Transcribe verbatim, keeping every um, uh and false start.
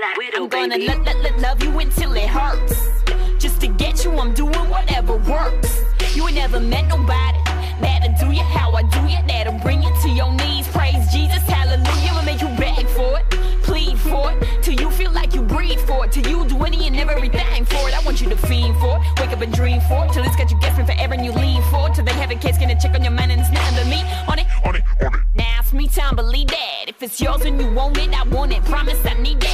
Black Widow, I'm gonna baby. lo- lo- lo- love you until it hurts. Just to get you, I'm doing whatever works. You ain't never met nobody that'll do you how I do you, that'll bring you to your knees. Praise Jesus, hallelujah. I'll make you beg for it, plead for it, till you feel like you breathe for it, till you do any and everything for it. I want you to fiend for it, wake up and dream for it, till it's got you guessing forever and you lean for it, till they have a case, gonna check on your man and it's nothing but me on it. On it, on it. Now it's me time, believe that. If it's yours and you want it, I want it. Promise I need that.